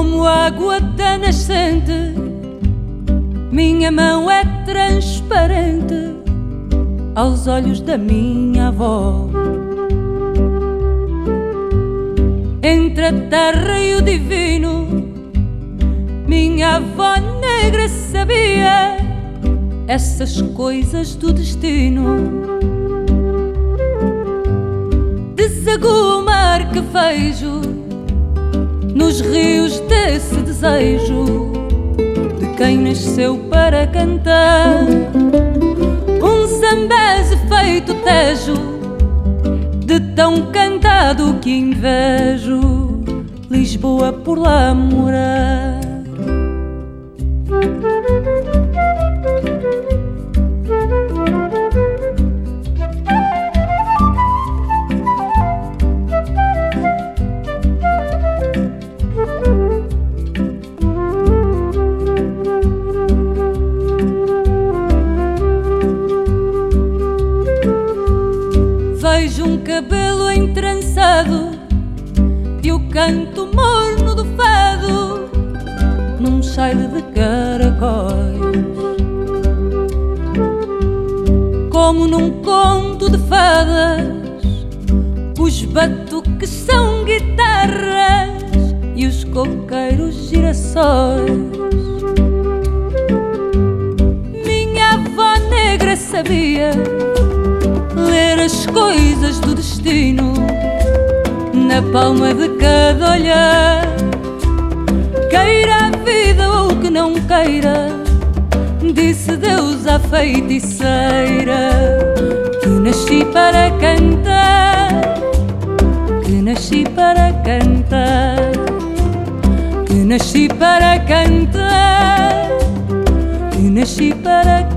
como água da nascente, minha mão é transparente aos olhos da minha avó. Entre a terra e o divino, minha avó negra sabia essas coisas do destino. Desaguo o mar que vejo nos rios desse desejo de quem nasceu para cantar. Um zambeze feito tejo, de tão cantado que invejo Lisboa por lá morar. Vejo um cabelo entrançado e o canto morno do fado num cheiro de caracóis, como num conto de fadas. Os batuques são guitarras e os coqueiros girassóis. Minha avó negra sabia ler as coisas do destino na palma de cada olhar. Queira a vida ou que não queira, disse Deus à feiticeira, que nasci para cantar, que nasci para cantar, que nasci para cantar, que nasci para cantar.